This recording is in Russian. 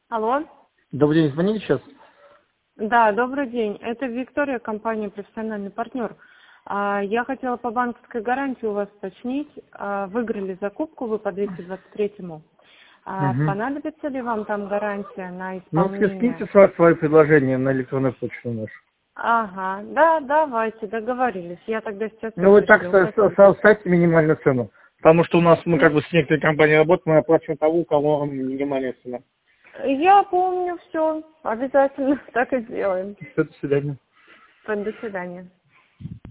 Алло. Добрый день, звонили сейчас? Да, добрый день. Это Виктория, компания «Профессиональный партнер». Я хотела по банковской гарантии у вас уточнить. Выиграли закупку вы по 223-му. Угу. Понадобится ли вам там гарантия на Ну, исполнение? скиньте свое предложение на электронную почту нашу. Ага, да, давайте, договорились. Я тогда сейчас Ну, вы так пришлю. Спасибо. ставьте минимальную цену. Потому что у нас, мы как бы с некоторой компанией работаем, мы оплачиваем того, у кого минимальная цена. Я помню все. Обязательно так и сделаем. Все, до свидания. До свидания.